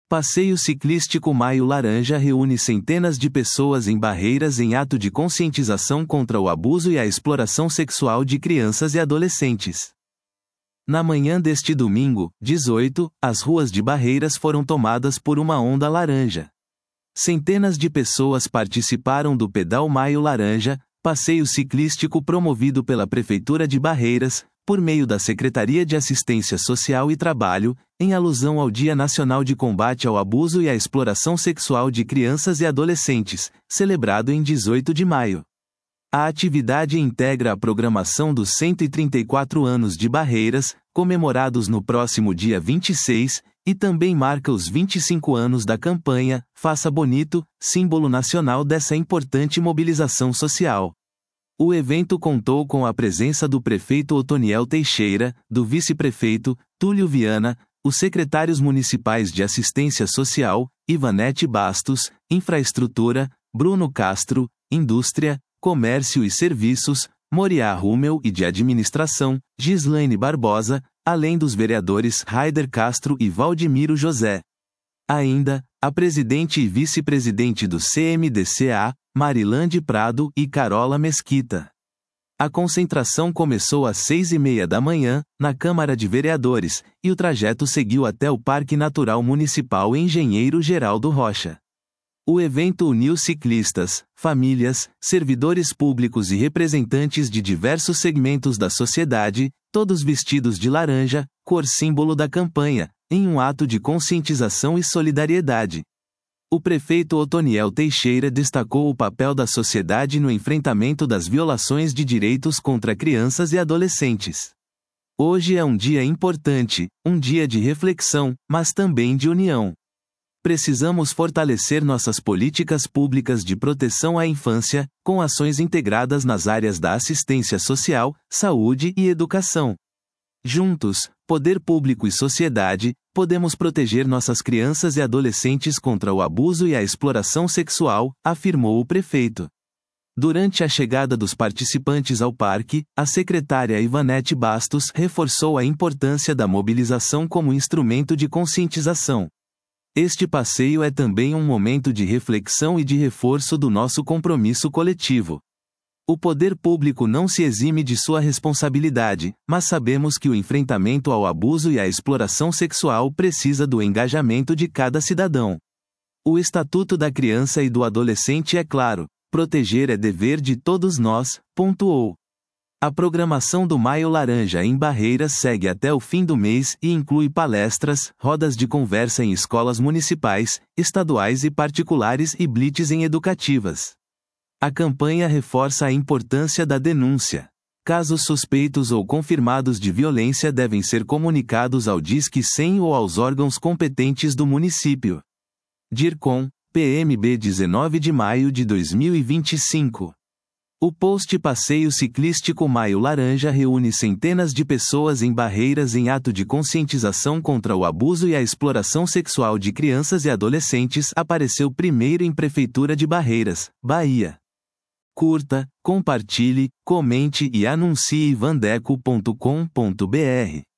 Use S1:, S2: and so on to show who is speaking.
S1: Passeio ciclístico Maio Laranja reúne centenas de pessoas em Barreiras em ato de conscientização contra o abuso e a exploração sexual de crianças e adolescentes. Na manhã deste domingo, 18, as ruas de Barreiras foram tomadas por uma onda laranja. Centenas de pessoas participaram do Pedal Maio Laranja, passeio ciclístico promovido pela Prefeitura de Barreiras, por meio da Secretaria de Assistência Social e Trabalho, em alusão ao Dia Nacional de Combate ao Abuso e à Exploração Sexual de Crianças e Adolescentes, celebrado em 18 de maio. A atividade integra a programação dos 134 anos de Barreiras, comemorados no próximo dia 26, e também marca os 25 anos da campanha Faça Bonito, símbolo nacional dessa importante mobilização social. O evento contou com a presença do prefeito Otoniel Teixeira, do vice-prefeito, Túlio Viana, os secretários municipais de Assistência Social, Ivanete Bastos, Infraestrutura, Bruno Castro, Indústria, Comércio e Serviços, Moriá Rummel e de Administração, Gislaine Barbosa, além dos vereadores Raider Castro e Valdemiro José. Ainda, a presidente e vice-presidente do CMDCA, Marilande Prado e Carola Mesquita. A concentração começou às 6h30 da manhã, na Câmara de Vereadores, e o trajeto seguiu até o Parque Natural Municipal Engenheiro Geraldo Rocha. O evento uniu ciclistas, famílias, servidores públicos e representantes de diversos segmentos da sociedade, todos vestidos de laranja, cor símbolo da campanha, em um ato de conscientização e solidariedade. O prefeito Otoniel Teixeira destacou o papel da sociedade no enfrentamento das violações de direitos contra crianças e adolescentes. Hoje é um dia importante, um dia de reflexão, mas também de união. Precisamos fortalecer nossas políticas públicas de proteção à infância, com ações integradas nas áreas da assistência social, saúde e educação. Juntos, poder público e sociedade, podemos proteger nossas crianças e adolescentes contra o abuso e a exploração sexual, afirmou o prefeito. Durante a chegada dos participantes ao parque, a secretária Ivanete Bastos reforçou a importância da mobilização como instrumento de conscientização. Este passeio é também um momento de reflexão e de reforço do nosso compromisso coletivo. O poder público não se exime de sua responsabilidade, mas sabemos que o enfrentamento ao abuso e à exploração sexual precisa do engajamento de cada cidadão. O Estatuto da Criança e do Adolescente é claro: proteger é dever de todos nós, pontuou. A programação do Maio Laranja em Barreiras segue até o fim do mês e inclui palestras, rodas de conversa em escolas municipais, estaduais e particulares e blitzes educativas. A campanha reforça a importância da denúncia. Casos suspeitos ou confirmados de violência devem ser comunicados ao Disque 100 ou aos órgãos competentes do município. DIRCOM, PMB 19 de maio de 2025. O post Passeio Ciclístico Maio Laranja reúne centenas de pessoas em Barreiras em ato de conscientização contra o abuso e a exploração sexual de crianças e adolescentes apareceu primeiro em Prefeitura de Barreiras, Bahia. Curta, compartilhe, comente e anuncie vandeco.com.br.